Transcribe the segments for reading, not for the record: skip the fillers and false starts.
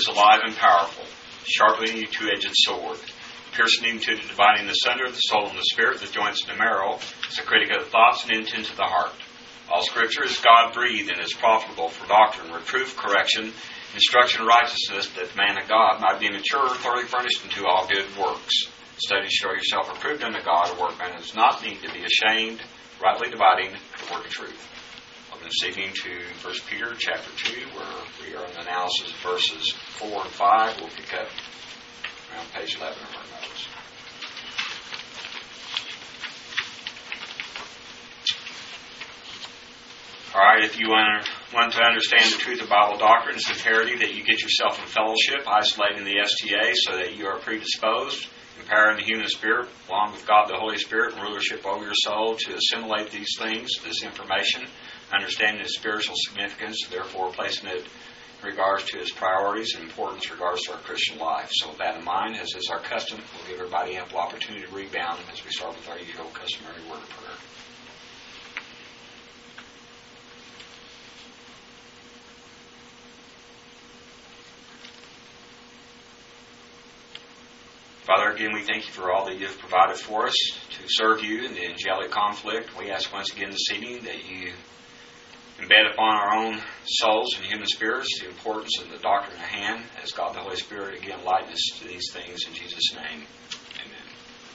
is alive and powerful, sharper than any two-edged sword, piercing even to the dividing asunder of the soul and the spirit, the joints and the marrow, is a critic of the thoughts and intents of the heart. All Scripture is God-breathed and is profitable for doctrine, reproof, correction, instruction, and righteousness, that the man of God might be mature, thoroughly furnished unto all good works. Study to show yourself approved unto God, a workman who does not need to be ashamed, rightly dividing the word of truth. Welcome this evening to 1 Peter chapter 2, where we are in the analysis of verses 4 and 5. We'll pick up around page 11 of our notes. All right, if you want to understand the truth of Bible doctrine, it's imperative that you get yourself in fellowship, isolating the STA, so that you are predisposed, empowering the human spirit, along with God the Holy Spirit, and rulership over your soul, to assimilate these things, this information, understanding its spiritual significance, therefore placing it in regards to its priorities and importance in regards to our Christian life. So with that in mind, as is our custom, we'll give everybody ample opportunity to rebound as we start with our usual customary word of prayer. Father, again, we thank you for all that you have provided for us to serve you in the angelic conflict. We ask once again this evening that you embed upon our own souls and human spirits the importance of the doctrine at hand, as God the Holy Spirit again enlighten us to these things in Jesus' name. Amen.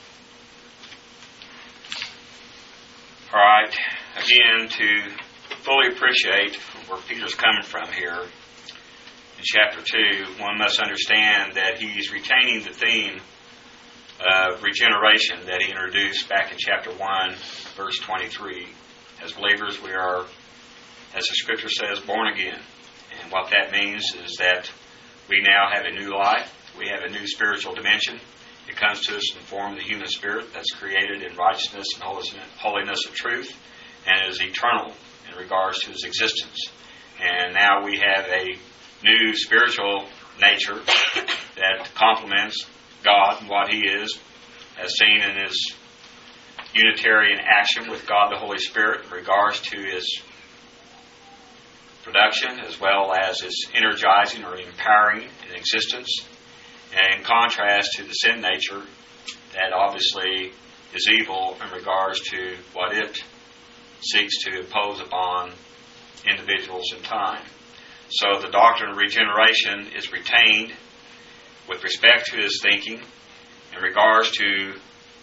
All right, again, to fully appreciate where Peter's coming from here in chapter 2, one must understand that he's retaining the theme of regeneration that he introduced back in chapter 1, verse 23. As believers, we are, as the Scripture says, born again. And what that means is that we now have a new life. We have a new spiritual dimension. It comes to us in the form of the human spirit that's created in righteousness and holiness of truth, and is eternal in regards to its existence. And now we have a new spiritual nature that complements God and what He is, as seen in His Unitarian action with God the Holy Spirit in regards to His production as well as its energizing or empowering in existence, and in contrast to the sin nature that obviously is evil in regards to what it seeks to impose upon individuals in time. So the doctrine of regeneration is retained with respect to his thinking in regards to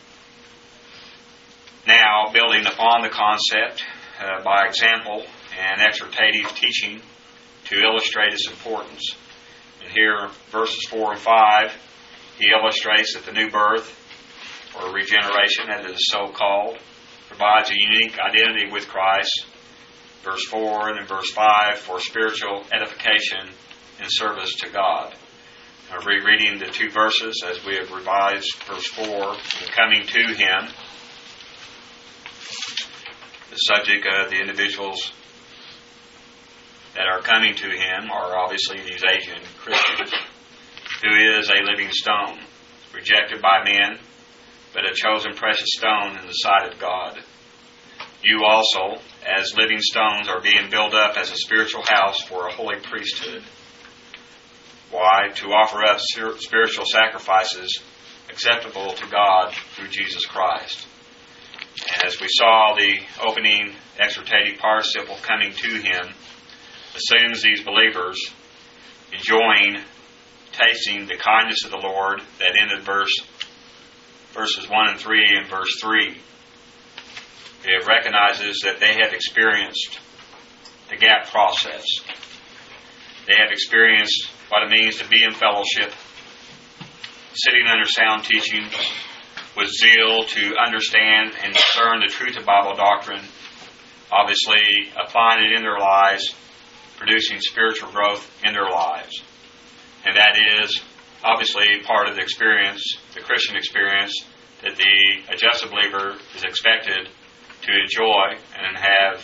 now building upon the concept by example and exhortative teaching to illustrate its importance. And here, verses 4 and 5, he illustrates that the new birth, or regeneration as it is so called, provides a unique identity with Christ. Verse 4 and then verse 5 for spiritual edification and service to God. Now, rereading the two verses as we have revised verse 4, coming to Him, the subject of the individuals that are coming to Him are obviously these Asian Christians, who is a living stone, rejected by men, but a chosen precious stone in the sight of God. You also, as living stones, are being built up as a spiritual house for a holy priesthood. Why? To offer up spiritual sacrifices acceptable to God through Jesus Christ. And as we saw the opening exhortative participle coming to Him, assumes these believers enjoying, tasting the kindness of the Lord that ended verses 1 and 3 and verse 3. It recognizes that they have experienced the gap process. They have experienced what it means to be in fellowship, sitting under sound teaching, with zeal to understand and discern the truth of Bible doctrine, obviously applying it in their lives, producing spiritual growth in their lives. And that is obviously part of the experience, the Christian experience, that the adjusted believer is expected to enjoy and have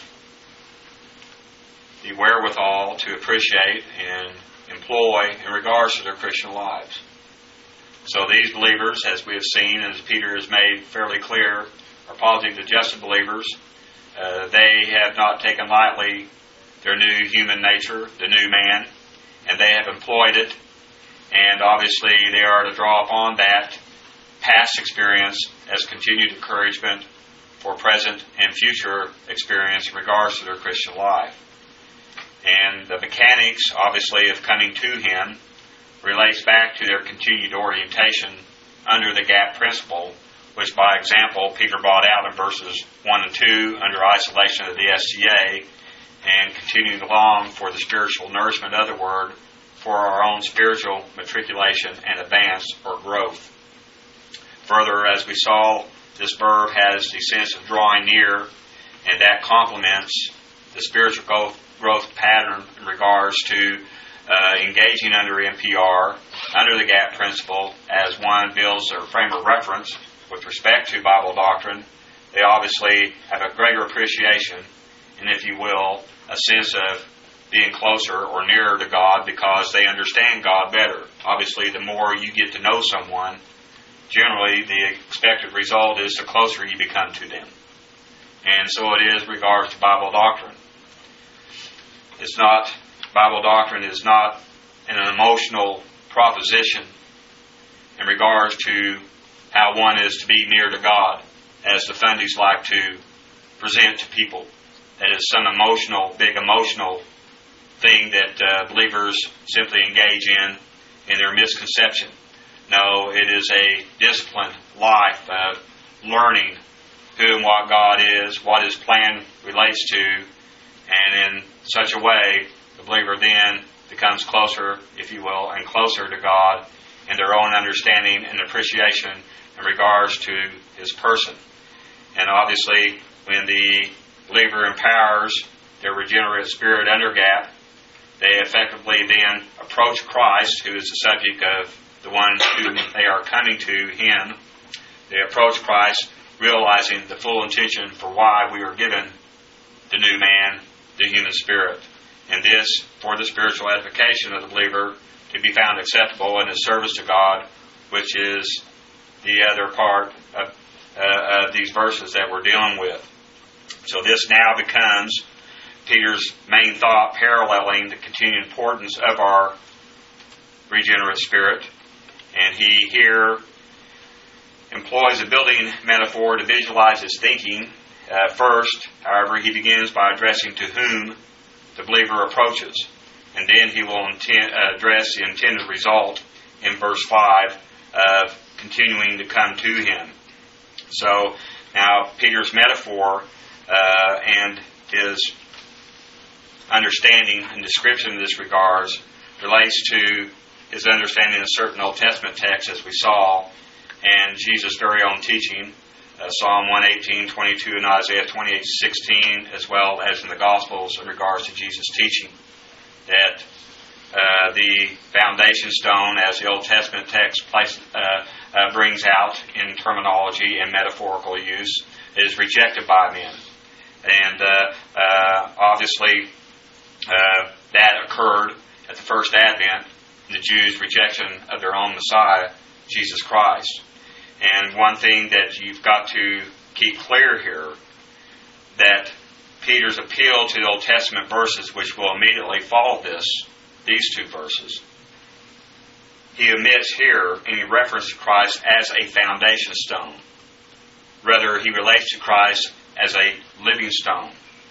the wherewithal to appreciate and employ in regards to their Christian lives. So these believers, as we have seen, and as Peter has made fairly clear, are positive adjusted believers. They have not taken lightly their new human nature, the new man, and they have employed it And obviously they are to draw upon that past experience as continued encouragement for present and future experience in regards to their Christian life. And the mechanics, obviously, of coming to Him relates back to their continued orientation under the gap principle, which, by example, Peter brought out in verses 1 and 2 under isolation of the SCA, and continuing along for the spiritual nourishment of the Word for our own spiritual matriculation and advance or growth. Further, as we saw, this verb has the sense of drawing near, and that complements the spiritual growth pattern in regards to engaging under MPR, under the gap principle, as one builds their frame of reference with respect to Bible doctrine. They obviously have a greater appreciation and, if you will, a sense of being closer or nearer to God because they understand God better. Obviously, the more you get to know someone, generally the expected result is the closer you become to them. And so it is in regards to Bible doctrine. Bible doctrine is not an emotional proposition in regards to how one is to be near to God, as the Fundis like to present to people. That is some big emotional thing that believers simply engage in their misconception. No, it is a disciplined life of learning who and what God is, what His plan relates to, and in such a way, the believer then becomes closer, if you will, and closer to God in their own understanding and appreciation in regards to His person. And obviously, when the believer empowers their regenerate spirit under gap, they effectively then approach Christ, who is the subject of the one whom they are coming to, Him. They approach Christ realizing the full intention for why we are given the new man, the human spirit. And this for the spiritual edification of the believer to be found acceptable in his service to God, which is the other part of these verses that we're dealing with. So this now becomes Peter's main thought, paralleling the continued importance of our regenerate spirit. And he here employs a building metaphor to visualize his thinking. First, however, he begins by addressing to whom the believer approaches. And then he will address the intended result in verse 5 of continuing to come to him. So now Peter's metaphor and his understanding and description in this regards relates to his understanding of certain Old Testament texts, as we saw, and Jesus' very own teaching, Psalm 118, 22, and Isaiah 28, 16, as well as in the Gospels in regards to Jesus' teaching, that the foundation stone, as the Old Testament text brings out in terminology and metaphorical use, is rejected by men. And obviously that occurred at the first advent, the Jews' rejection of their own Messiah, Jesus Christ. And one thing that you've got to keep clear here, that Peter's appeal to the Old Testament verses, which will immediately follow these two verses, he omits here any reference to Christ as a foundation stone. Rather, he relates to Christ as a living stone.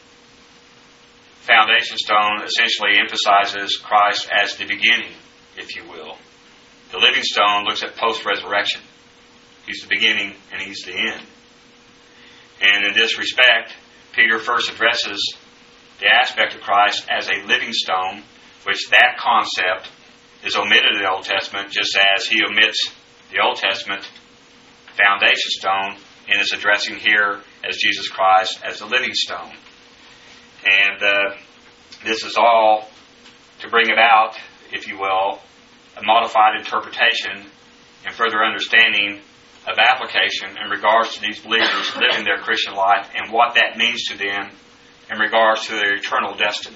Foundation stone essentially emphasizes Christ as the beginning, if you will. The living stone looks at post-resurrection. He's the beginning and He's the end. And in this respect, Peter first addresses the aspect of Christ as a living stone, which that concept is omitted in the Old Testament, just as he omits the Old Testament foundation stone and is addressing here as Jesus Christ as the living stone. And this is all to bring about, if you will, a modified interpretation and further understanding of application in regards to these believers living their Christian life and what that means to them in regards to their eternal destiny.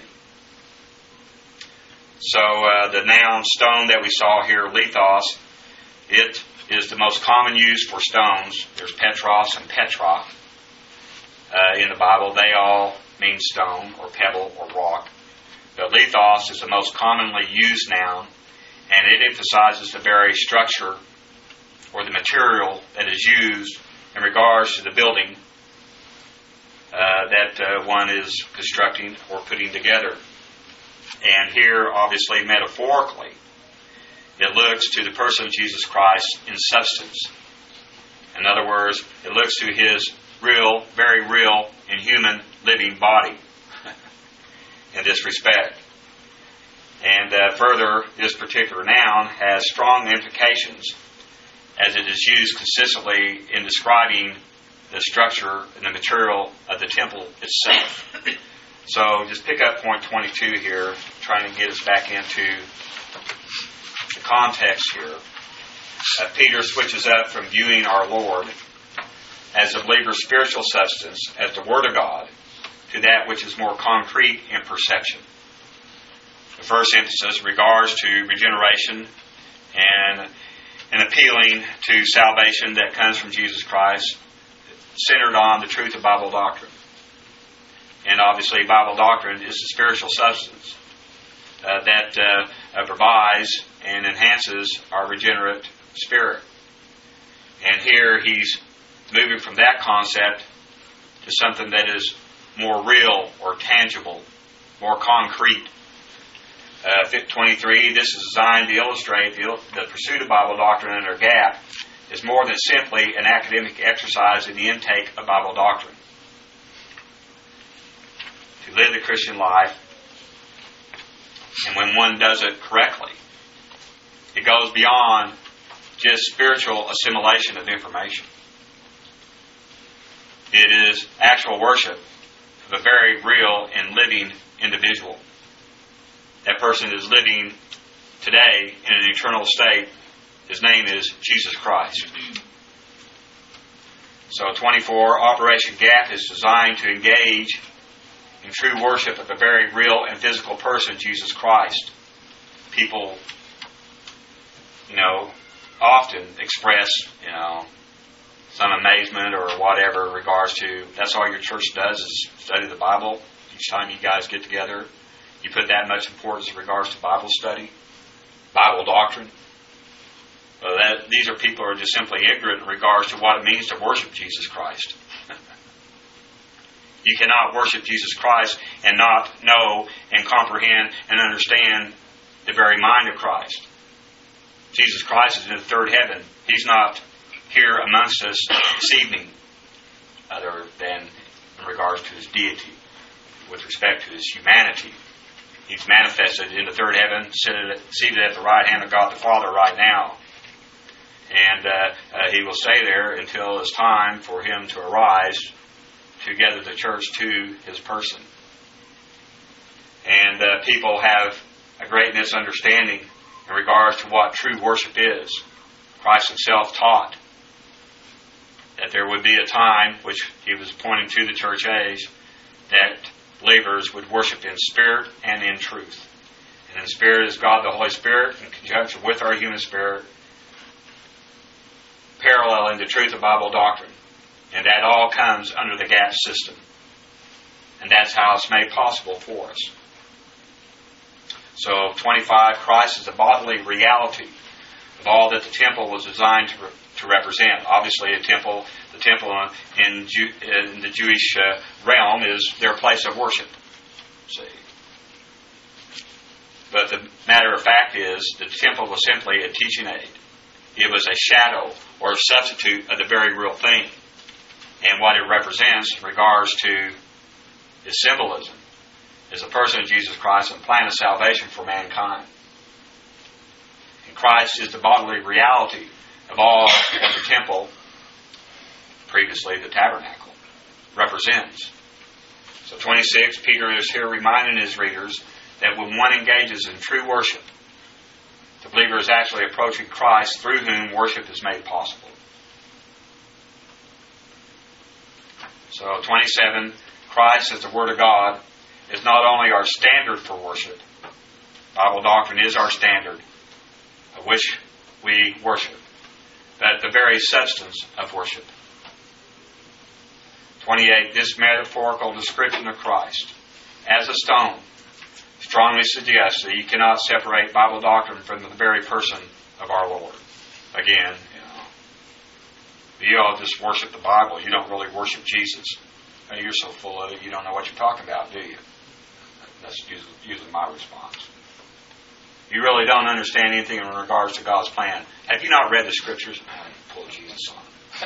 So the noun stone that we saw here, lithos, it is the most common use for stones. There's petros and petra in the Bible. They all mean stone or pebble or rock. But lithos is the most commonly used noun, and it emphasizes the very structure or the material that is used in regards to the building that one is constructing or putting together. And here, obviously, metaphorically, it looks to the person of Jesus Christ in substance. In other words, it looks to His real, very real, and human living body in this respect. And further, this particular noun has strong implications as it is used consistently in describing the structure and the material of the temple itself. So just pick up point 22 here, trying to get us back into the context here. Peter switches up from viewing our Lord as the believer's spiritual substance, as the Word of God, to that which is more concrete in perception. The first emphasis regards to regeneration and appealing to salvation that comes from Jesus Christ, centered on the truth of Bible doctrine. And obviously, Bible doctrine is the spiritual substance that provides and enhances our regenerate spirit. And here he's moving from that concept to something that is more real or tangible, more concrete. 23, this is designed to illustrate the pursuit of Bible doctrine under GAP is more than simply an academic exercise in the intake of Bible doctrine. To live the Christian life, and when one does it correctly, it goes beyond just spiritual assimilation of information. It is actual worship of a very real and living individual. That person is living today in an eternal state. His name is Jesus Christ. So 24, Operation GAP is designed to engage in true worship of a very real and physical person, Jesus Christ. People, often express, some amazement or whatever in regards to, that's all your church does is study the Bible. Each time you guys get together, you put that much importance in regards to Bible study, Bible doctrine. Well, these are people who are just simply ignorant in regards to what it means to worship Jesus Christ. You cannot worship Jesus Christ and not know and comprehend and understand the very mind of Christ. Jesus Christ is in the third heaven. He's not here amongst us this evening, other than in regards to His deity, with respect to His humanity. He's manifested in the third heaven, seated at the right hand of God the Father right now. And He will stay there until it's time for Him to arise to gather the church to His person. And people have a great misunderstanding in regards to what true worship is. Christ Himself taught that there would be a time, which He was pointing to the church age, that believers would worship in spirit and in truth. And in spirit is God the Holy Spirit in conjunction with our human spirit, paralleling the truth of Bible doctrine. And that all comes under the GAP system. And that's how it's made possible for us. So 25, Christ is the bodily reality of all that the temple was designed to represent. Obviously, the temple in the Jewish realm is their place of worship. See, but the matter of fact is, the temple was simply a teaching aid. It was a shadow or a substitute of the very real thing. And what it represents in regards to its symbolism is the person of Jesus Christ and plan of salvation for mankind. And Christ is the bodily reality of all that the temple, previously the tabernacle, represents. So 26, Peter is here reminding his readers that when one engages in true worship, the believer is actually approaching Christ, through whom worship is made possible. So 27, Christ as the Word of God is not only our standard for worship. Bible doctrine is our standard of which we worship, but the very substance of worship. 28, this metaphorical description of Christ as a stone strongly suggests that you cannot separate Bible doctrine from the very person of our Lord. Again, you all just worship the Bible. You don't really worship Jesus. Hey, you're so full of it, you don't know what you're talking about, do you? That's usually my response. You really don't understand anything in regards to God's plan. Have you not read the Scriptures? Pull Jesus on.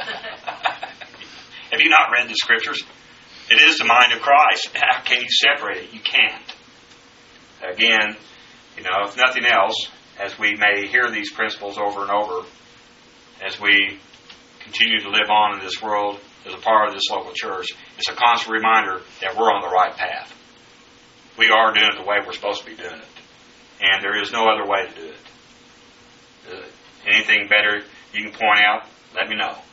Have you not read the Scriptures? It is the mind of Christ. How can you separate it? You can't. Again, if nothing else, as we may hear these principles over and over, as we continue to live on in this world as a part of this local church, it's a constant reminder that we're on the right path. We are doing it the way we're supposed to be doing it. And there is no other way to do it. Anything better you can point out, let me know.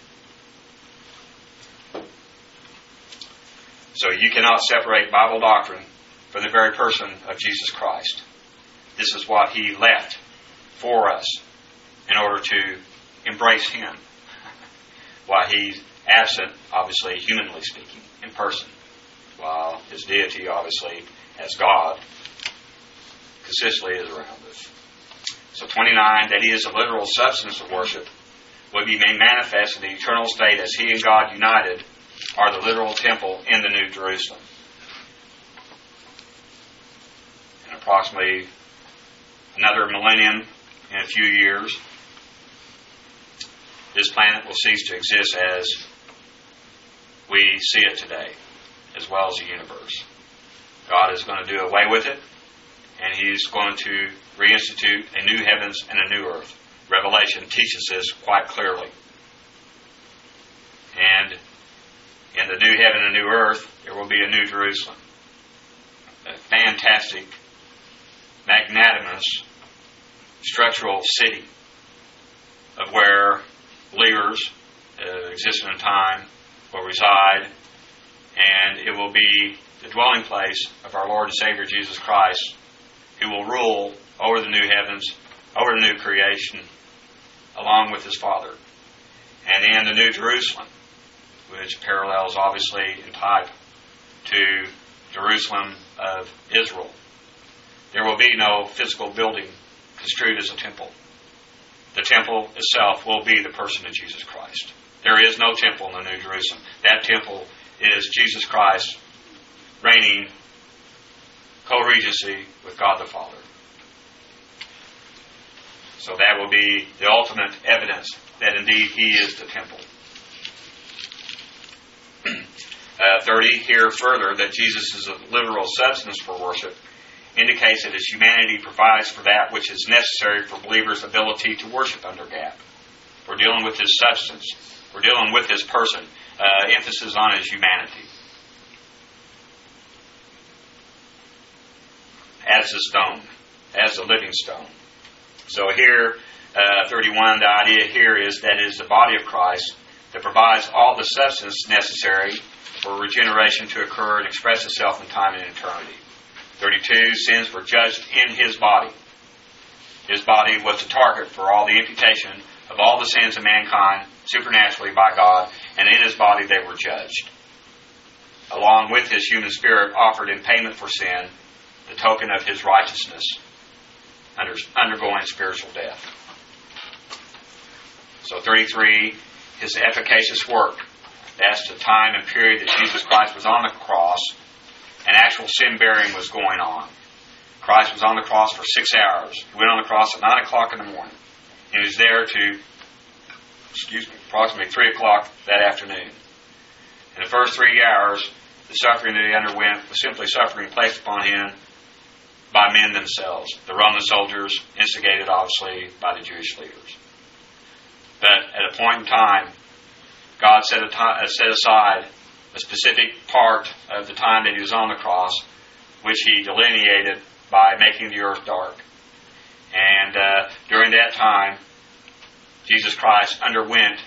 So you cannot separate Bible doctrine from the very person of Jesus Christ. This is what He left for us in order to embrace Him while He's absent, obviously, humanly speaking, in person, while His deity, obviously, as God, consistently is around us. So 29, that He is the literal substance of worship, will be made manifest in the eternal state as He and God united are the literal temple in the New Jerusalem. In approximately another millennium, in a few years, this planet will cease to exist as we see it today, as well as the universe. God is going to do away with it, and He's going to reinstitute a new heavens and a new earth. Revelation teaches this quite clearly. And in the new heaven and new earth, there will be a new Jerusalem. A fantastic, magnanimous, structural city of where believers existing in time will reside, and it will be the dwelling place of our Lord and Savior Jesus Christ, who will rule over the new heavens, over the new creation, along with His Father. And in the New Jerusalem, which parallels obviously in type to Jerusalem of Israel, there will be no physical building construed as a temple. The temple itself will be the person of Jesus Christ. There is no temple in the New Jerusalem. That temple is Jesus Christ reigning co-regency with God the Father. So that will be the ultimate evidence that indeed He is the temple. 30, here further, that Jesus is a literal substance for worship, indicates that His humanity provides for that which is necessary for believers' ability to worship under God. We're dealing with His substance. We're dealing with His person. Emphasis on His humanity. As the stone. As the living stone. So here, 31, the idea here is that it is the body of Christ that provides all the substance necessary for regeneration to occur and express itself in time and eternity. 32, sins were judged in His body. His body was the target for all the imputation of all the sins of mankind supernaturally by God, and in His body they were judged. Along with His human spirit offered in payment for sin, the token of His righteousness, undergoing spiritual death. So 33, His efficacious work. That's the time and period that Jesus Christ was on the cross, and actual sin bearing was going on. Christ was on the cross for 6 hours. He went on the cross at 9 o'clock in the morning. And He was there to, approximately 3 o'clock that afternoon. In the first 3 hours, the suffering that He underwent was simply suffering placed upon Him by men themselves. The Roman soldiers, instigated obviously by the Jewish leaders. But at a point in time, God set aside a specific part of the time that He was on the cross, which He delineated by making the earth dark. And during that time, Jesus Christ underwent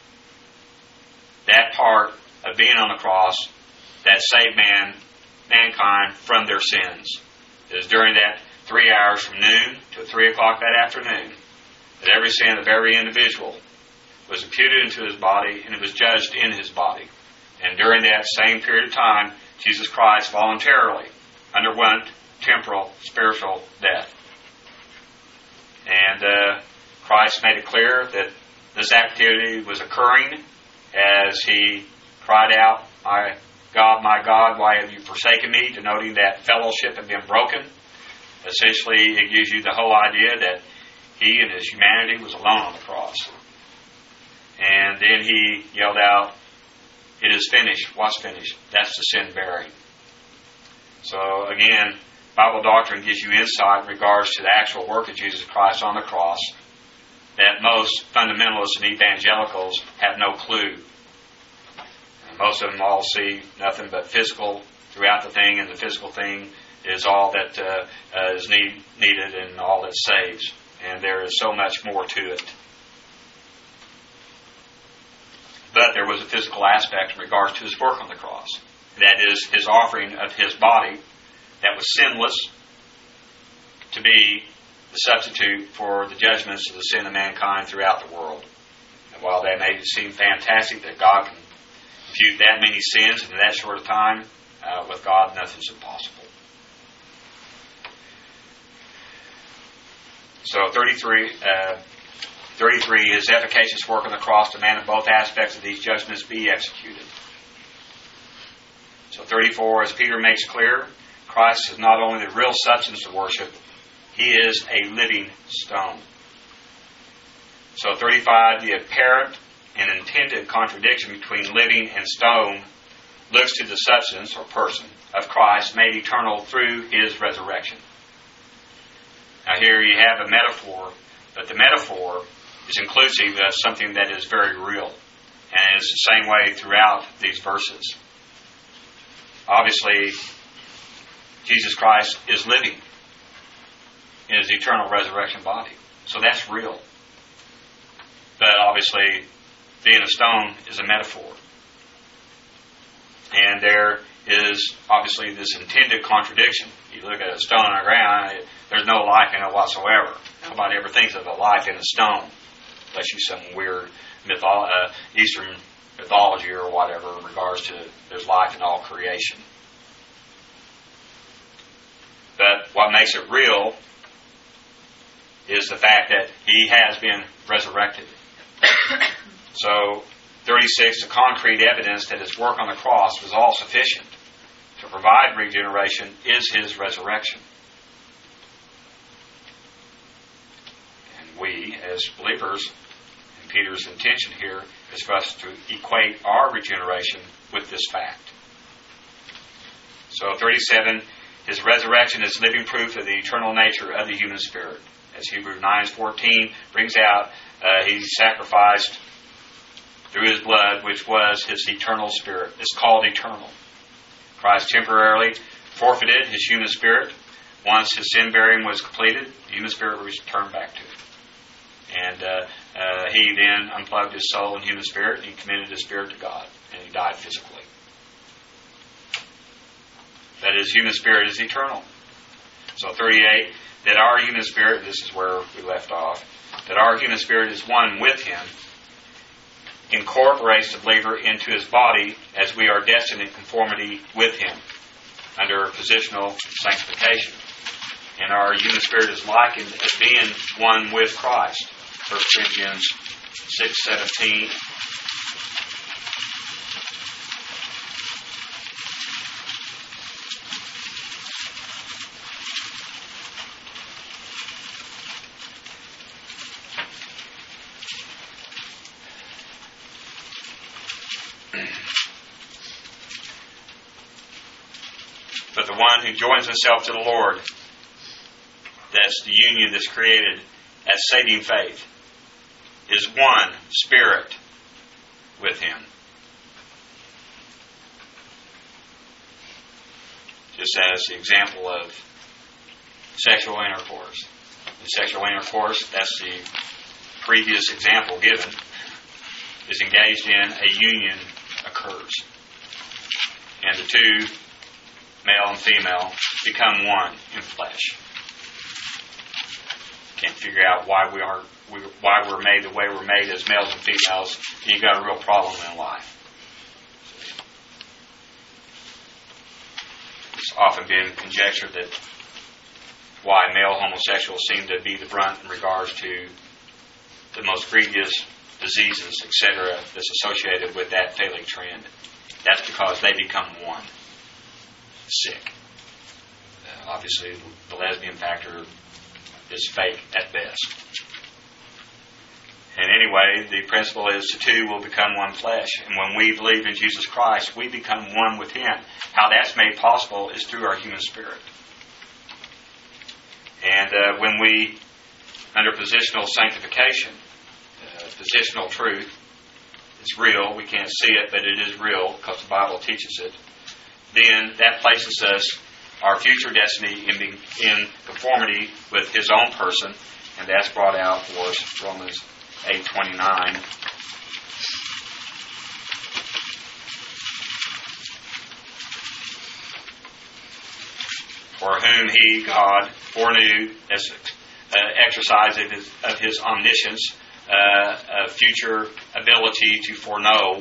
that part of being on the cross that saved mankind from their sins. It was during that 3 hours from noon to 3 o'clock that afternoon that every sin of every individual was imputed into his body, and it was judged in his body. And during that same period of time, Jesus Christ voluntarily underwent temporal, spiritual death. And Christ made it clear that this activity was occurring as he cried out, my God, why have you forsaken me?" denoting that fellowship had been broken. Essentially, it gives you the whole idea that he and his humanity was alone on the cross. And then he yelled out, "It is finished." What's finished? That's the sin bearing. So again, Bible doctrine gives you insight in regards to the actual work of Jesus Christ on the cross that most fundamentalists and evangelicals have no clue. And most of them all see nothing but physical throughout the thing, and the physical thing is all that is needed and all that saves. And there is so much more to it. But there was a physical aspect in regards to his work on the cross. That is, his offering of his body that was sinless to be the substitute for the judgments of the sin of mankind throughout the world. And while that may seem fantastic that God can impute that many sins in that short of time, with God nothing's impossible. So 33, his efficacious work on the cross demanded both aspects of these judgments be executed. So 34, as Peter makes clear, Christ is not only the real substance of worship, he is a living stone. So 35, the apparent and intended contradiction between living and stone looks to the substance or person of Christ made eternal through his resurrection. Now here you have a metaphor, but the metaphor is inclusive of something that is very real. And it's the same way throughout these verses. Obviously, Jesus Christ is living in his eternal resurrection body. So that's real. But obviously, being a stone is a metaphor. And there is obviously this intended contradiction. You look at a stone on the ground, there's no life in it whatsoever. Nobody ever thinks of a life in a stone, unless you some weird Eastern mythology or whatever in regards to there's life in all creation. But what makes it real is the fact that he has been resurrected. So 36, the concrete evidence that his work on the cross was all sufficient to provide regeneration is his resurrection. And we, as believers, and Peter's intention here is for us to equate our regeneration with this fact. So 37, his resurrection is living proof of the eternal nature of the human spirit. As Hebrews 9:14 brings out, he sacrificed through his blood, which was his eternal spirit. It's called eternal. Christ temporarily forfeited his human spirit. Once his sin bearing was completed, the human spirit was returned back to him. And he then unplugged his soul and human spirit, and he committed his spirit to God, and he died physically. That his human spirit is eternal. So 38, that our human spirit, this is where we left off, that our human spirit is one with him, incorporates the believer into his body as we are destined in conformity with him under positional sanctification. And our human spirit is likened as being one with Christ. 1 Corinthians 6:17. But the one who joins himself to the Lord, that's the union that's created as saving faith, is one spirit with him. Just as the example of sexual intercourse. In sexual intercourse, that's the previous example given, is engaged in, a union occurs. And the two, male and female, become one in flesh. Can't figure out why we're made the way we're made as males and females, and you've got a real problem in life. It's often been conjectured that why male homosexuals seem to be the brunt in regards to the most grievous diseases, etc., that's associated with that phallic trend. That's because they become one. Sick. Obviously, the lesbian factor is fake at best. And anyway, the principle is the two will become one flesh. And when we believe in Jesus Christ, we become one with Him. How that's made possible is through our human spirit. And when we, under positional sanctification, positional truth, it's real, we can't see it, but it is real because the Bible teaches it, then that places us, our future destiny, in conformity with His own person, and that's brought out for us, Romans 8:29. For whom He, God, foreknew, as exercise of His omniscience, future ability to foreknow.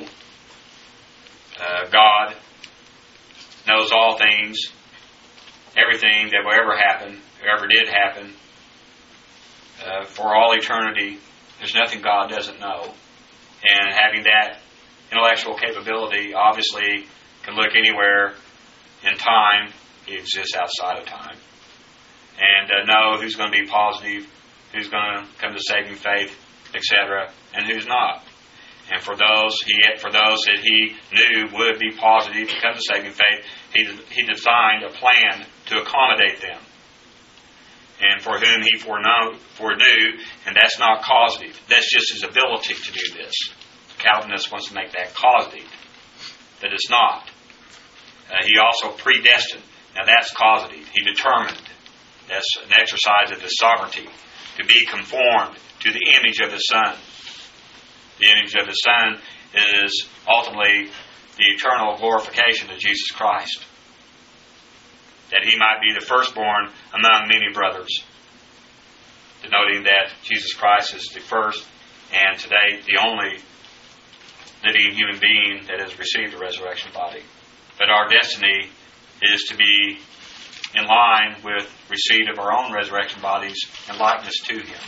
God knows all things, everything that will ever happen, or ever did happen, for all eternity. There's nothing God doesn't know. And having that intellectual capability, obviously, can look anywhere in time. He exists outside of time. And know who's going to be positive, who's going to come to saving faith, etc., and who's not. And for those that He knew would be positive to come to saving faith, He designed a plan to accommodate them. And for whom He foreknew, and that's not causative. That's just His ability to do this. Calvinist wants to make that causative, but it's not. He also predestined. Now that's causative. He determined. That's an exercise of His sovereignty, to be conformed to the image of the Son. The image of the Son is ultimately the eternal glorification of Jesus Christ, that He might be the firstborn among many brothers, denoting that Jesus Christ is the first and today the only living human being that has received a resurrection body. But our destiny is to be in line with receipt of our own resurrection bodies and likeness to Him,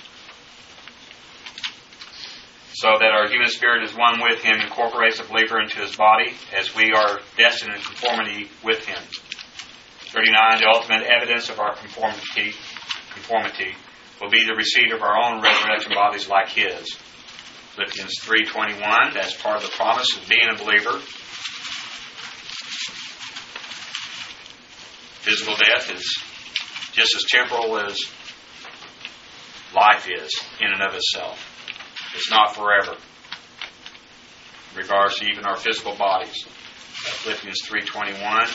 so that our human spirit is one with Him, incorporates the believer into his body, as we are destined in conformity with Him. 39. The ultimate evidence of our conformity will be the receipt of our own resurrection bodies like His. Philippians 3:21. That's part of the promise of being a believer. Physical death is just as temporal as life is in and of itself. It's not forever in regards to even our physical bodies. Philippians 3:21.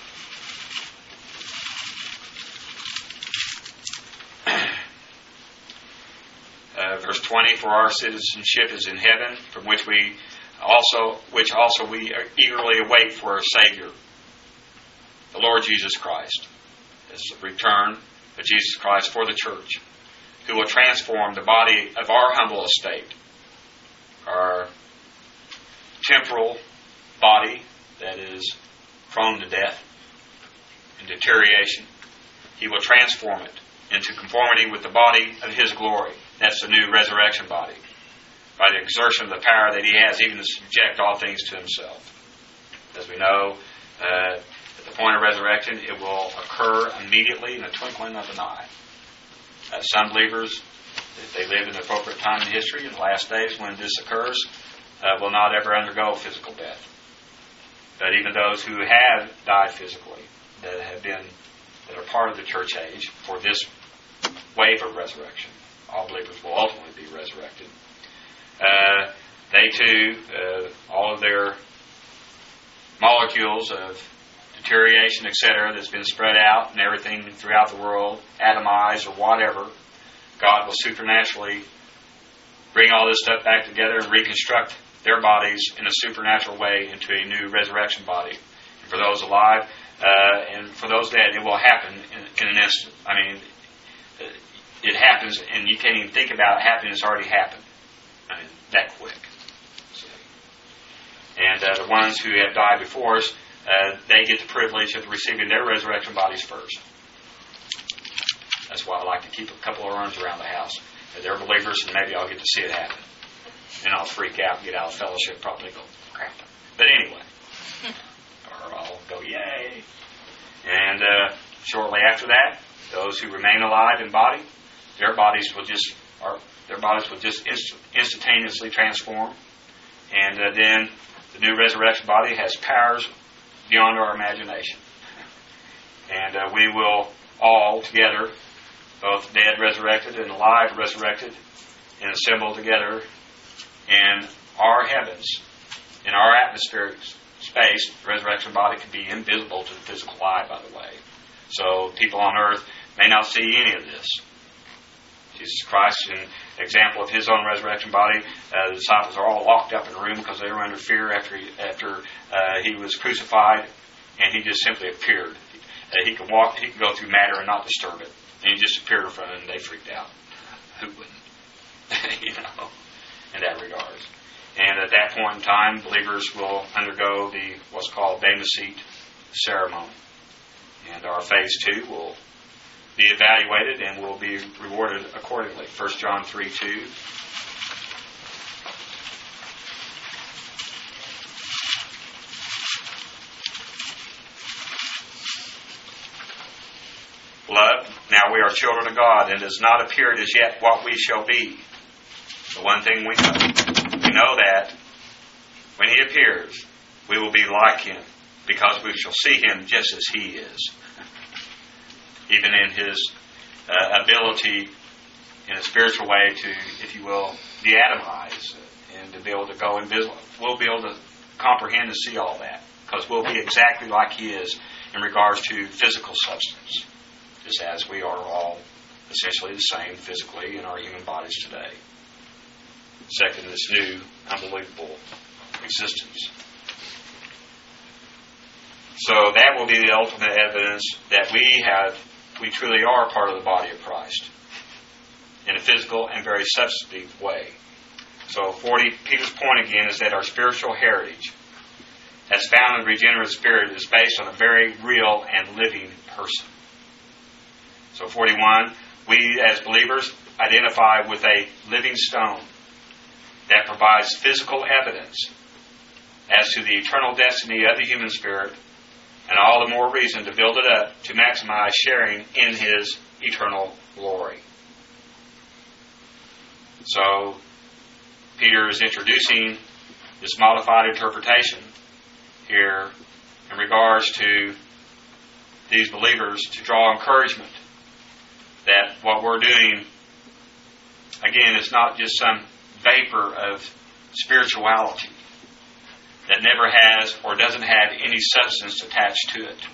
Verse 20, for our citizenship is in heaven, from which also we eagerly await for a Savior, the Lord Jesus Christ. This is the return of Jesus Christ for the church, who will transform the body of our humble estate, our temporal body that is prone to death and deterioration. He will transform it into conformity with the body of His glory. That's the new resurrection body, by the exertion of the power that He has even to subject all things to Himself. As we know, at the point of resurrection, it will occur immediately in the twinkling of an eye. Some believers, if they live in the appropriate time in history, in the last days when this occurs, will not ever undergo physical death. But even those who have died physically, that are part of the church age for this wave of resurrection, all believers will ultimately be resurrected. They too, all of their molecules of deterioration, etc., that's been spread out and everything throughout the world, atomized or whatever, God will supernaturally bring all this stuff back together and reconstruct their bodies in a supernatural way into a new resurrection body. And for those alive and for those dead, it will happen in an instant. I mean, it happens, and you can't even think about it happening. It's already happened. I mean, that quick. And the ones who have died before us, they get the privilege of receiving their resurrection bodies first. That's why I like to keep a couple of urns around the house. If they're believers, and maybe I'll get to see it happen. And I'll freak out and get out of fellowship, probably go, crap. But anyway. Or I'll go, yay. And shortly after that, those who remain alive in body, their bodies will just instantaneously transform. And then the new resurrection body has powers beyond our imagination. And we will all together, both dead resurrected and alive resurrected, and assemble together in our heavens, in our atmospheric space. The resurrection body can be invisible to the physical eye, by the way. So people on earth may not see any of this. Jesus Christ, an example of his own resurrection body, the disciples are all locked up in a room because they were under fear after he was crucified, and he just simply appeared. He could walk, he could go through matter and not disturb it. And he just appeared in front of them, and they freaked out. Who wouldn't? In that regard. And at that point in time, believers will undergo what's called Bema Seat ceremony. And our phase 2 will be evaluated and will be rewarded accordingly. 1 John 3:2. Beloved, now we are children of God, and it has not appeared as yet what we shall be. The one thing we know that when he appears, we will be like him, because we shall see him just as he is. Even in his ability in a spiritual way to, if you will, de-atomize and to be able to go invisible. We'll be able to comprehend and see all that, because we'll be exactly like he is in regards to physical substance, just as we are all essentially the same physically in our human bodies today. Second, this new, unbelievable existence. So that will be the ultimate evidence that we truly are part of the body of Christ in a physical and very substantive way. So Peter's point again is that our spiritual heritage, as found in the regenerate spirit, is based on a very real and living person. So 41, we as believers identify with a living stone that provides physical evidence as to the eternal destiny of the human spirit, and all the more reason to build it up to maximize sharing in his eternal glory. So Peter is introducing this modified interpretation here in regards to these believers to draw encouragement that what we're doing, again, is not just some vapor of spirituality that never has or doesn't have any substance attached to it.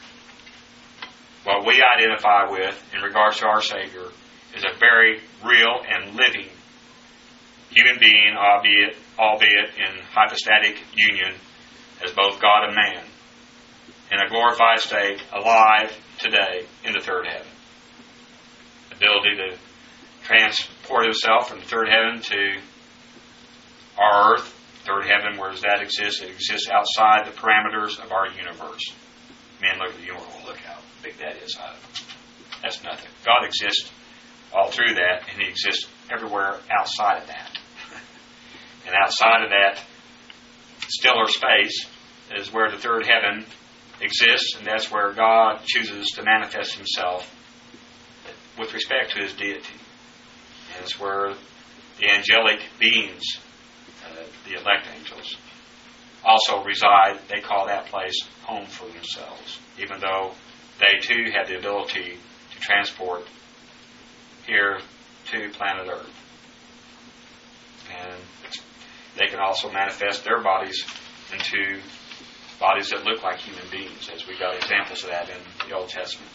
What we identify with in regards to our Savior is a very real and living human being, albeit in hypostatic union as both God and man, in a glorified state, alive today in the third heaven. Ability to transport himself from the third heaven to our earth. Third heaven, where does that exist? It exists outside the parameters of our universe. Men look at the universe, oh, look how big that is. That's nothing. God exists all through that, and he exists everywhere outside of that. And outside of that stellar space is where the third heaven exists, and that's where God chooses to manifest himself with respect to his deity. And it's where the angelic beings, the elect angels, also reside. They call that place home for themselves, even though they too have the ability to transport here to planet Earth. And they can also manifest their bodies into bodies that look like human beings, as we got examples of that in the Old Testament.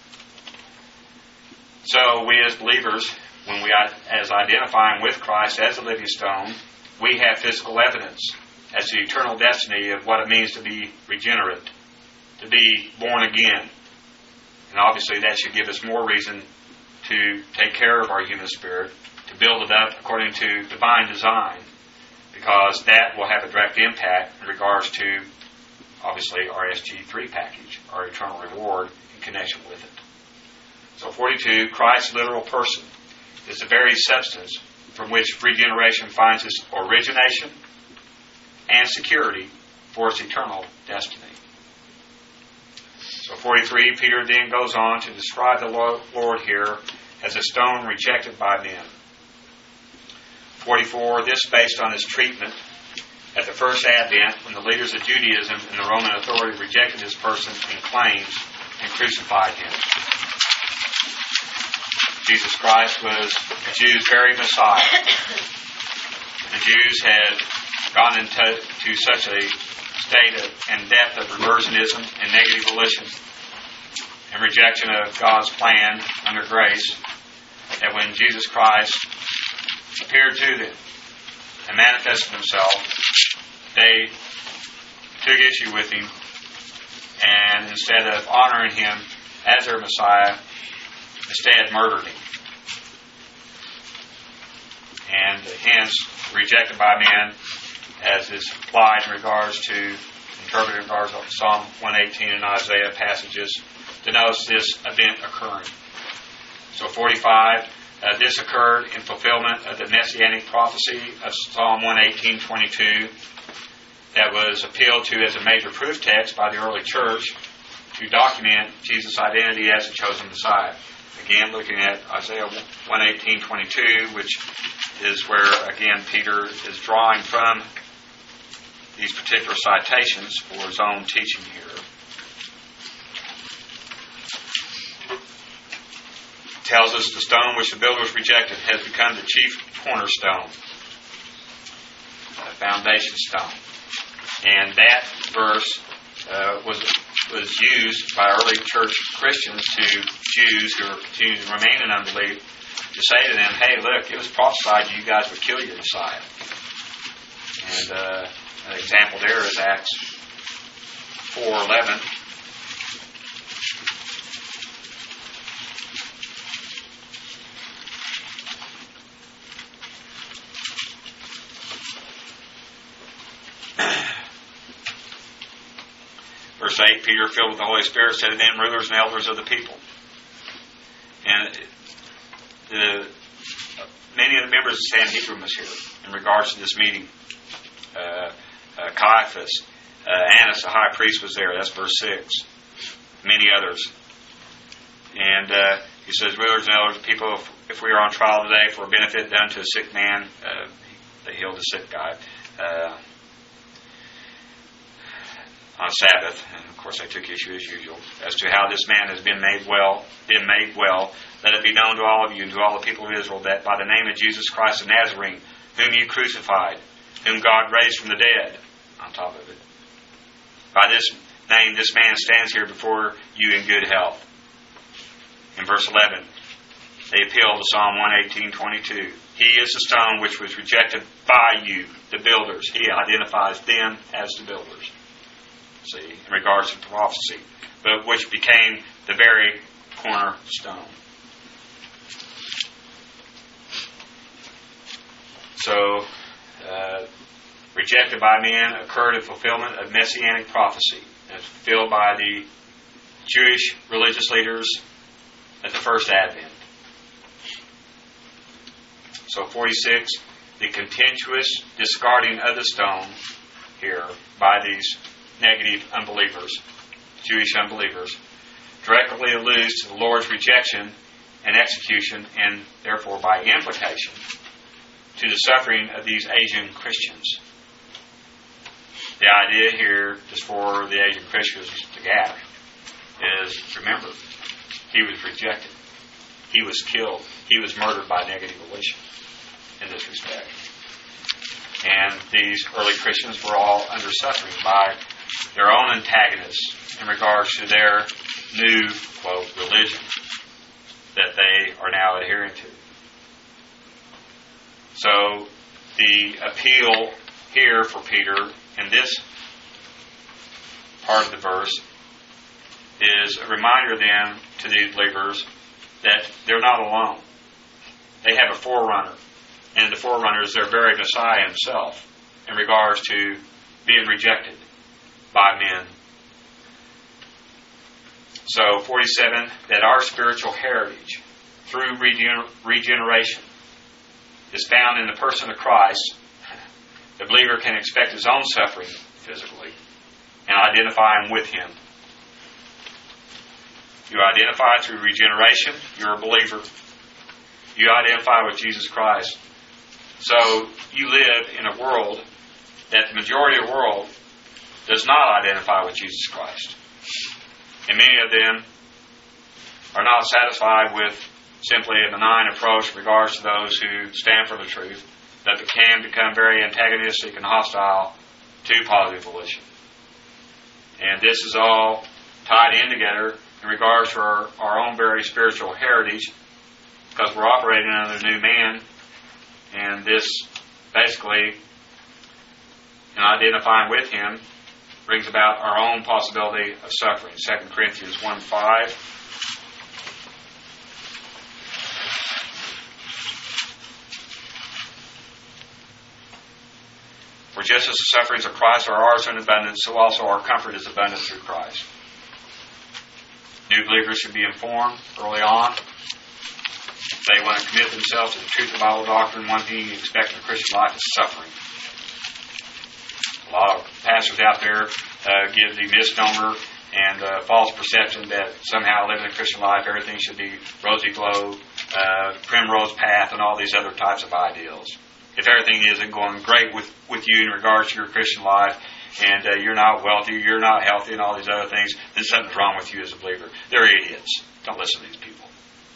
So we as believers, when we as identifying with Christ as a living stone, we have physical evidence as to the eternal destiny of what it means to be regenerate, to be born again. And obviously that should give us more reason to take care of our human spirit, to build it up according to divine design, because that will have a direct impact in regards to, obviously, our SG3 package, our eternal reward in connection with it. So 42, Christ's literal person is the very substance from which regeneration finds its origination and security for its eternal destiny. So 43, Peter then goes on to describe the Lord here as a stone rejected by men. 44, this based on his treatment at the first advent when the leaders of Judaism and the Roman authority rejected his person and claims and crucified him. Jesus Christ was the Jews' very Messiah. The Jews had gone into such a state and depth of reversionism and negative volition and rejection of God's plan under grace that when Jesus Christ appeared to them and manifested himself, they took issue with him, and instead of honoring him as their Messiah, instead murdered him. And hence, rejected by men, as is applied in regards to, interpreted in regards to Psalm 118 and Isaiah passages, denotes this event occurring. So 45, this occurred in fulfillment of the messianic prophecy of Psalm 118:22 that was appealed to as a major proof text by the early church to document Jesus' identity as the chosen Messiah. Again, looking at Isaiah 118:22, which is where, again, Peter is drawing from these particular citations for his own teaching here. Tells us the stone which the builders rejected has become the chief cornerstone, the foundation stone. And that verse was used by early church Christians to Jews who are continuing to remain in unbelief to say to them, hey, look, it was prophesied you guys would kill your Messiah. And an example there is Acts 4:11. Verse 8, Peter, filled with the Holy Spirit, said to them, rulers and elders of the people. And many of the members of the Sanhedrin was here in regards to this meeting. Caiaphas, Annas, the high priest, was there. That's verse 6. Many others. And he says, rulers and elders of the people, if we are on trial today for a benefit done to a sick man, they healed a sick guy. On Sabbath, and of course they took issue as usual, as to how this man has been made well, let it be known to all of you and to all the people of Israel that by the name of Jesus Christ of Nazarene, whom you crucified, whom God raised from the dead, on top of it, by this name this man stands here before you in good health. In verse 11, they appeal to Psalm 118:22. He is the stone which was rejected by you, the builders. He identifies them as the builders. See, in regards to prophecy, but which became the very cornerstone. So, rejected by men occurred in fulfillment of messianic prophecy, as fulfilled by the Jewish religious leaders at the first advent. So 46, the contemptuous discarding of the stone here by these negative unbelievers, Jewish unbelievers, directly alludes to the Lord's rejection and execution, and therefore by implication to the suffering of these Asian Christians. The idea here, just for the Asian Christians to gather, is, remember, he was rejected. He was killed. He was murdered by negative volition in this respect. And these early Christians were all under suffering by their own antagonists in regards to their new, quote, religion that they are now adhering to. So the appeal here for Peter in this part of the verse is a reminder then to these believers that they're not alone. They have a forerunner, and the forerunner is their very Messiah himself in regards to being rejected by men. So 47, that our spiritual heritage through regeneration is found in the person of Christ. The believer can expect his own suffering physically and identify him with him. You identify through regeneration, you're a believer. You identify with Jesus Christ. So you live in a world that the majority of the world does not identify with Jesus Christ. And many of them are not satisfied with simply a benign approach in regards to those who stand for the truth, but they can become very antagonistic and hostile to positive volition. And this is all tied in together in regards to our own very spiritual heritage, because we're operating under the new man, and this basically, in identifying with him, brings about our own possibility of suffering. 2 Corinthians 1:5. For just as the sufferings of Christ are ours in abundance, so also our comfort is abundant through Christ. New believers should be informed early on. If they want to commit themselves to the truth of Bible doctrine, one thing you expect in the Christian life is suffering. A lot of pastors out there give the misnomer and false perception that somehow living a Christian life, everything should be rosy glow, primrose path, and all these other types of ideals. If everything isn't going great with you in regards to your Christian life, and you're not wealthy, you're not healthy, and all these other things, then something's wrong with you as a believer. They're idiots. Don't listen to these people.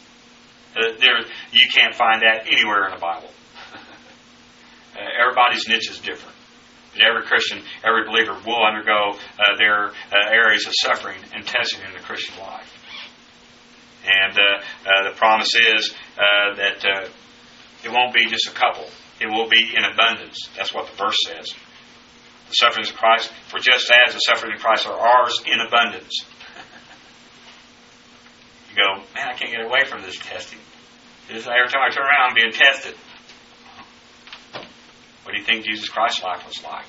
You can't find that anywhere in the Bible. Everybody's niche is different. And every Christian, every believer will undergo their areas of suffering and testing in the Christian life. And the promise is that it won't be just a couple. It will be in abundance. That's what the verse says. The sufferings of Christ, for just as the sufferings of Christ are ours in abundance. You go, man, I can't get away from this testing. Every time I turn around, I'm being tested. What do you think Jesus Christ's life was like?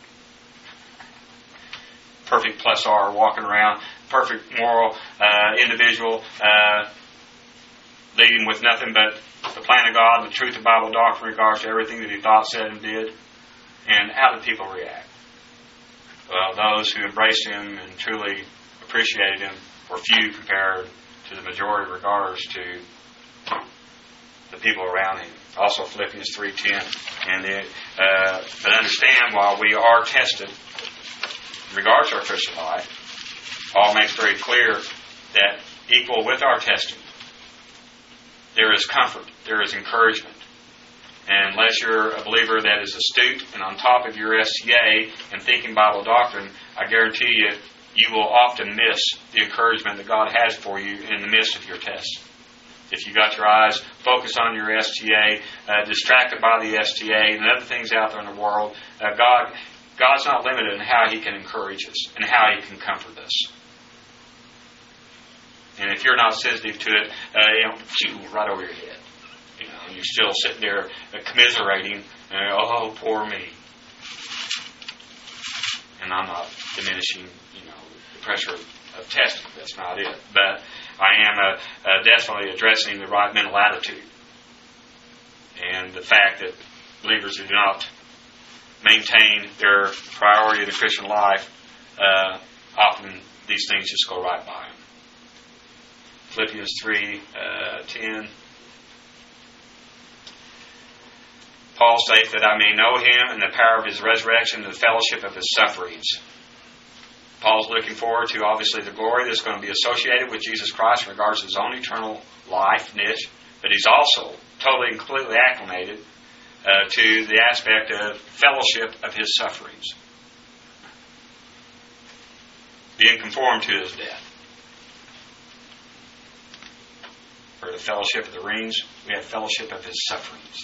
Perfect plus R, walking around, perfect moral individual, leading with nothing but the plan of God, the truth of Bible doctrine in regards to everything that he thought, said, and did. And how did people react? Well, those who embraced him and truly appreciated him were few compared to the majority in regards to the people around him. Also Philippians 3:10. But understand, while we are tested in regards to our Christian life, Paul makes very clear that equal with our testing, there is comfort, there is encouragement. And unless you're a believer that is astute and on top of your SCA and thinking Bible doctrine, I guarantee you, you will often miss the encouragement that God has for you in the midst of your test. If you got your eyes focused on your STA, distracted by the STA and other things out there in the world, God's not limited in how He can encourage us and how He can comfort us. And if you're not sensitive to it, right over your head. And you're still sitting there commiserating, oh, poor me. And I'm not diminishing, the pressure of testing. That's not it. But I am definitely addressing the right mental attitude. And the fact that believers who do not maintain their priority of the Christian life, often these things just go right by them. Philippians 3:10. Paul states that I may know Him and the power of His resurrection and the fellowship of His sufferings. Paul's looking forward to, obviously, the glory that's going to be associated with Jesus Christ in regards to His own eternal life niche, but he's also totally and completely acclimated to the aspect of fellowship of His sufferings. Being conformed to His death. For the fellowship of the rings, we have fellowship of His sufferings.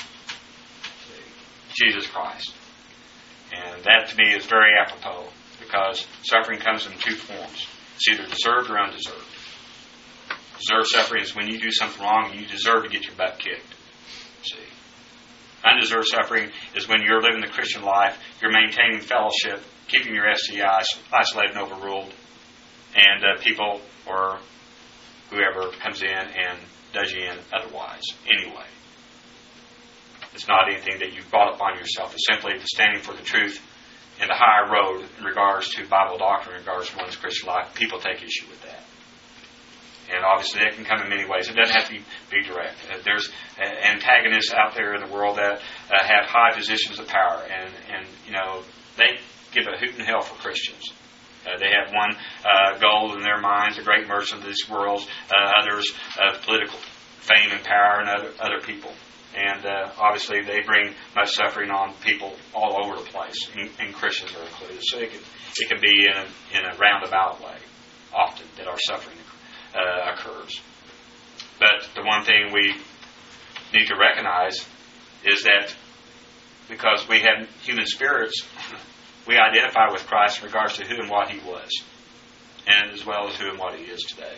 Jesus Christ. And that to me is very apropos, because suffering comes in two forms. It's either deserved or undeserved. Deserved suffering is when you do something wrong and you deserve to get your butt kicked. See? Undeserved suffering is when you're living the Christian life, you're maintaining fellowship, keeping your SCI isolated and overruled, and people or whoever comes in and does you in otherwise anyway. It's not anything that you've brought upon yourself. It's simply standing for the truth in the higher road in regards to Bible doctrine, in regards to one's Christian life. People take issue with that. And obviously that can come in many ways. It doesn't have to be direct. There's antagonists out there in the world that have high positions of power. And they give a hoot and hell for Christians. They have one goal in their minds, a great merchant of this world, others political fame and power, and other people. And obviously they bring much suffering on people all over the place, and Christians are included. So it can be in a roundabout way, often, that our suffering occurs. But the one thing we need to recognize is that because we have human spirits, we identify with Christ in regards to who and what He was, and as well as who and what He is today.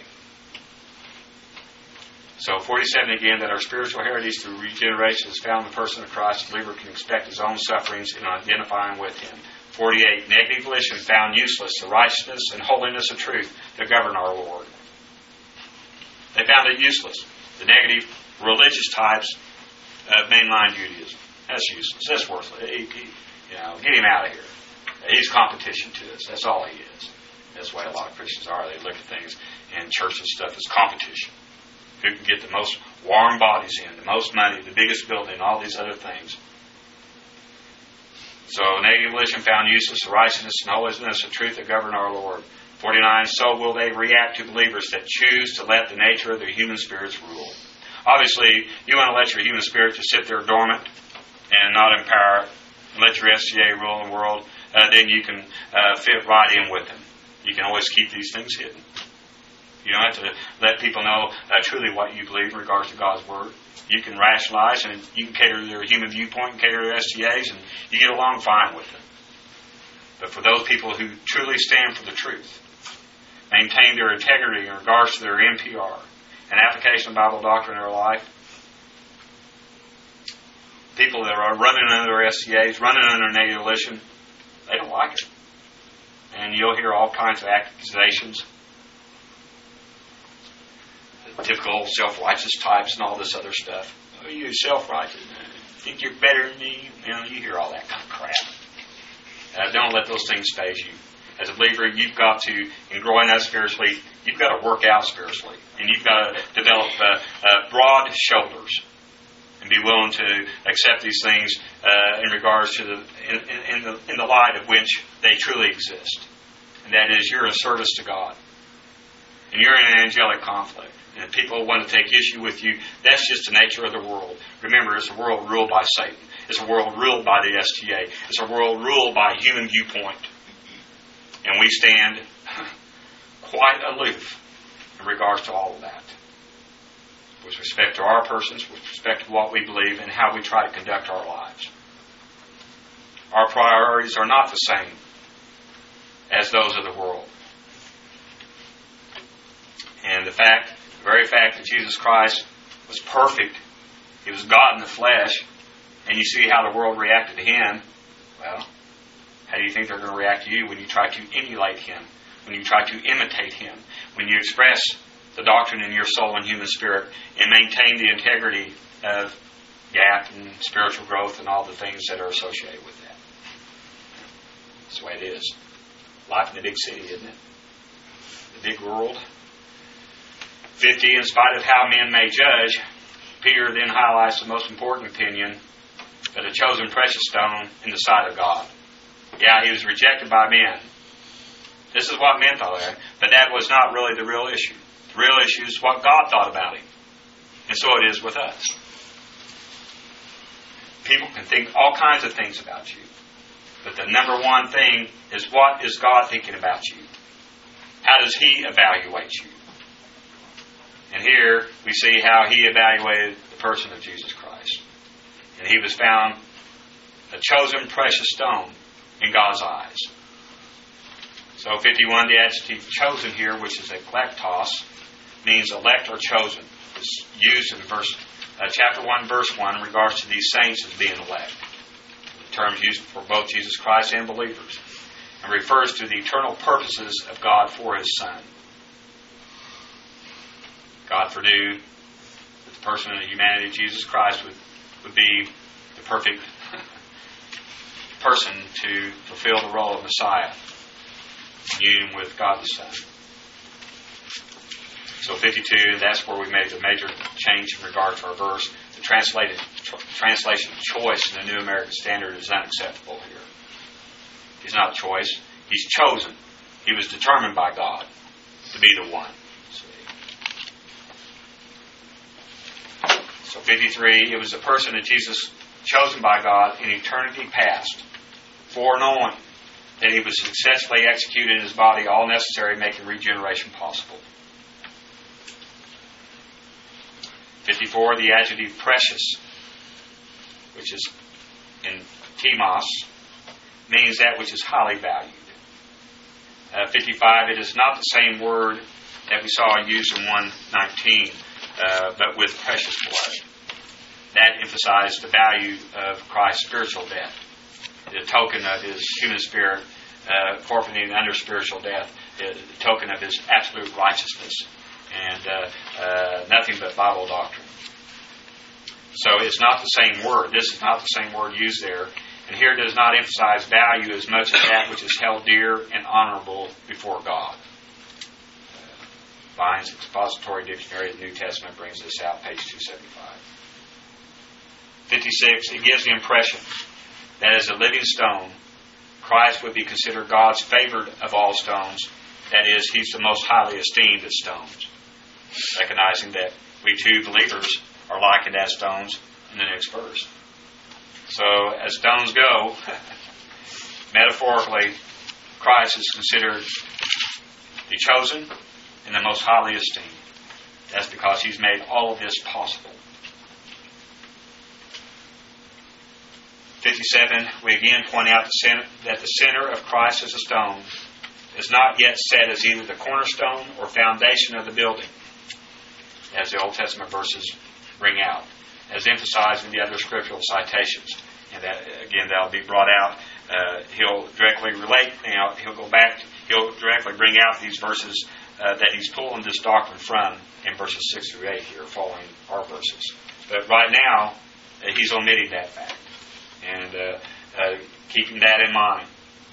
So 47 again, that our spiritual heritage through regeneration is found in the person of Christ. The believer can expect his own sufferings in identifying with Him. 48, negative volition found useless, the righteousness and holiness of truth that govern our Lord. They found it useless. The negative religious types of mainline Judaism. That's useless. That's worthless. Get him out of here. He's competition to us. That's all he is. That's the way a lot of Christians are. They look at things in church and stuff as competition. Who can get the most warm bodies in, the most money, the biggest building, all these other things. So negative volition found useless, the righteousness and holiness of truth that govern our Lord. 49, so will they react to believers that choose to let the nature of their human spirits rule. Obviously, you want to let your human spirit just sit there dormant and not empower it, and let your SCA rule in the world, then you can fit right in with them. You can always keep these things hidden. You don't have to let people know truly what you believe in regards to God's Word. You can rationalize and you can cater to their human viewpoint and cater to their SCAs, and you get along fine with them. But for those people who truly stand for the truth, maintain their integrity in regards to their NPR and application of Bible doctrine in their life, people that are running under their SCAs, running under negative volition, they don't like it. And you'll hear all kinds of accusations. The typical self-righteous types and all this other stuff. Oh, you're self-righteous. Think you're better than me? You hear all that kind of crap. Don't let those things phase you. As a believer, you've got to, in growing up spiritually, you've got to work out spiritually. And you've got to develop broad shoulders and be willing to accept these things in regards to in the light of which they truly exist. And that is, you're in service to God. And you're in an angelic conflict. And if people want to take issue with you, that's just the nature of the world. Remember, it's a world ruled by Satan. It's a world ruled by the STA. It's a world ruled by human viewpoint. And we stand quite aloof in regards to all of that. With respect to our persons, with respect to what we believe, and how we try to conduct our lives. Our priorities are not the same as those of the world. And the very fact that Jesus Christ was perfect, He was God in the flesh, and you see how the world reacted to Him, well, how do you think they're going to react to you when you try to emulate Him, when you try to imitate Him, when you express the doctrine in your soul and human spirit and maintain the integrity of gap and spiritual growth and all the things that are associated with that? That's the way it is. Life in the big city, isn't it? The big world. 50, in spite of how men may judge, Peter then highlights the most important opinion, that a chosen precious stone in the sight of God. Yeah, he was rejected by men. This is what men thought of him, but that was not really the real issue. The real issue is what God thought about him. And so it is with us. People can think all kinds of things about you, but the number one thing is, what is God thinking about you? How does He evaluate you? And here we see how He evaluated the person of Jesus Christ. And He was found a chosen precious stone in God's eyes. So 51, the adjective chosen here, which is eklektos, means elect or chosen. It's used in chapter 1, verse 1 in regards to these saints as being elect. The term used for both Jesus Christ and believers. and refers to the eternal purposes of God for His Son. God foreknew that the person of the humanity of Jesus Christ would be the perfect person to fulfill the role of Messiah in union with God the Son. So 52, that's where we made the major change in regard to our verse. The translation choice in the New American Standard is unacceptable here. He's not choice. He's chosen. He was determined by God to be the one. So 53, it was the person of Jesus chosen by God in eternity past, foreknowing that He would successfully execute in His body all necessary, making regeneration possible. 54, the adjective precious, which is in timos, means that which is highly valued. 55, it is not the same word that we saw used in 119, but with precious blood. That emphasized the value of Christ's spiritual death, the token of His human spirit forfeiting under spiritual death, the token of His absolute righteousness, and nothing but Bible doctrine. So it's not the same word. This is not the same word used there. And here it does not emphasize value as much as that which is held dear and honorable before God. Vine's Expository Dictionary of the New Testament brings this out, page 275. 56, it gives the impression that as a living stone, Christ would be considered God's favored of all stones. That is, He's the most highly esteemed of stones. Recognizing that we too, believers, are likened as stones in the next verse. So, as stones go, metaphorically, Christ is considered the chosen and the most highly esteemed. That's because He's made all of this possible. 57, we again point out that the center of Christ as a stone is not yet set as either the cornerstone or foundation of the building, as the Old Testament verses bring out, as emphasized in the other scriptural citations. And that, again, that'll be brought out. He'll directly relate. Now, he'll directly bring out these verses that he's pulling this doctrine from in verses 6 through 8 here, following our verses. But right now, he's omitting that fact and keeping that in mind.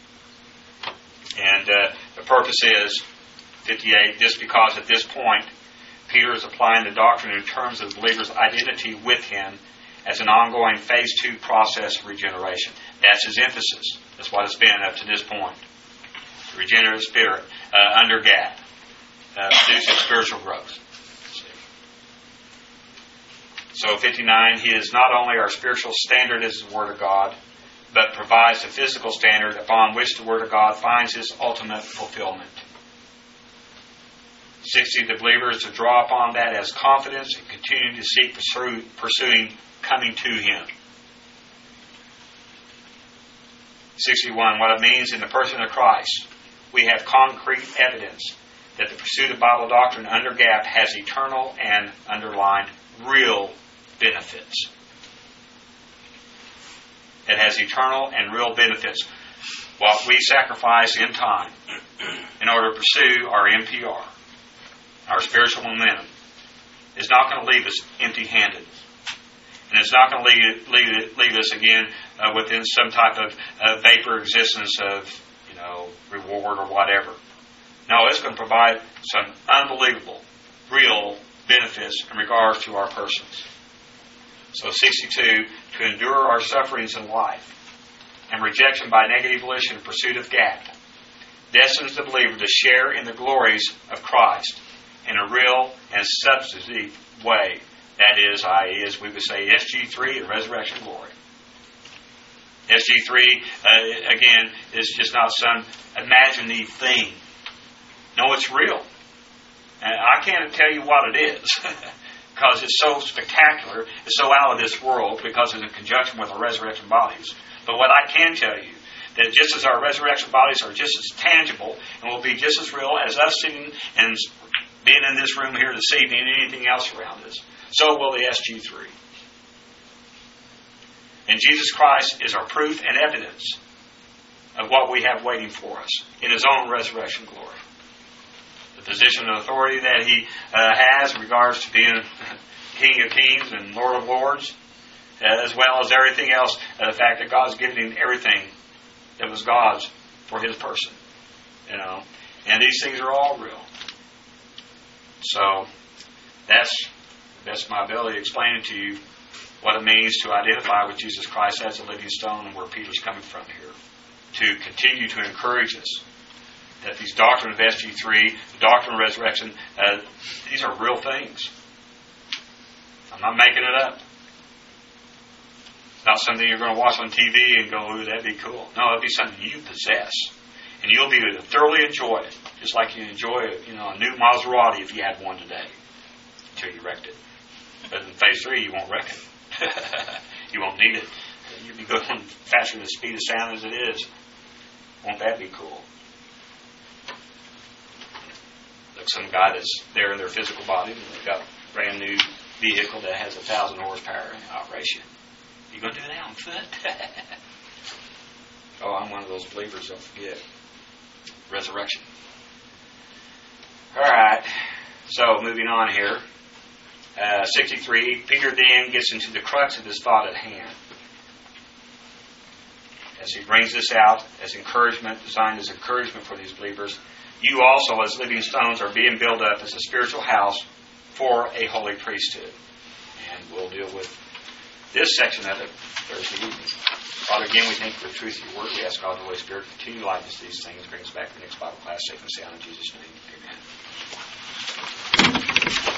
And the purpose is, 58, just because at this point, Peter is applying the doctrine in terms of the believer's identity with Him as an ongoing phase 2 process of regeneration. That's his emphasis. That's what it's been up to this point. The regenerative spirit under gap produces spiritual growth. So 59, He is not only our spiritual standard as the Word of God, but provides the physical standard upon which the Word of God finds its ultimate fulfillment. 60, the believer is to draw upon that as confidence and continue to seek pursuing coming to Him. 61, what it means in the person of Christ, we have concrete evidence that the pursuit of Bible doctrine under gap has eternal and, underlined, real benefits. It has eternal and real benefits. What we sacrifice in time in order to pursue our MPR, our spiritual momentum, is not going to leave us empty-handed. And it's not going to leave us again within some type of vapor existence of, reward or whatever. No, it's going to provide some unbelievable, real benefits in regards to our persons. So 62, to endure our sufferings in life and rejection by negative volition in pursuit of gap, destines the believer to share in the glories of Christ in a real and substantive way. That is, i.e., as we would say, SG3 and resurrection glory. SG3, again, is just not some imaginative thing. No, it's real. And I can't tell you what it is because it's so spectacular, it's so out of this world because it's in conjunction with our resurrection bodies. But what I can tell you, that just as our resurrection bodies are just as tangible and will be just as real as us sitting and being in this room here this evening and anything else around us, so will the SG3. And Jesus Christ is our proof and evidence of what we have waiting for us in His own resurrection glory. The position of authority that He has in regards to being King of Kings and Lord of Lords, as well as everything else, the fact that God's given Him everything that was God's for His person. And these things are all real. So that's my ability to explain to you what it means to identify with Jesus Christ as a living stone and where Peter's coming from here. To continue to encourage us that these doctrine of SG3, the doctrine of resurrection, these are real things. I'm not making it up. It's not something you're going to watch on TV and go, ooh, that'd be cool. No, it'll be something you possess. And you'll be able to thoroughly enjoy it, just like you enjoy a new Maserati if you had one today, until you wrecked it. But in phase 3, you won't wreck it. You won't need it. You'll be going faster than the speed of sound as it is. Won't that be cool? Like some guy that's there in their physical body and they've got a brand new vehicle that has 1,000 horsepower and I'll race you. You going to do that on foot? Oh, I'm one of those believers, don't forget. Resurrection. Alright, so moving on here. 63, Peter then gets into the crux of this thought at hand. As he brings this out as encouragement, designed as encouragement for these believers, you also as living stones are being built up as a spiritual house for a holy priesthood. And we'll deal with this section of it Thursday evening. Father, again, we thank you for the truth of your word. We ask God, the Holy Spirit, to continue to light us these things. Bring us back to the next Bible class. Safe and sound in Jesus' name. Amen.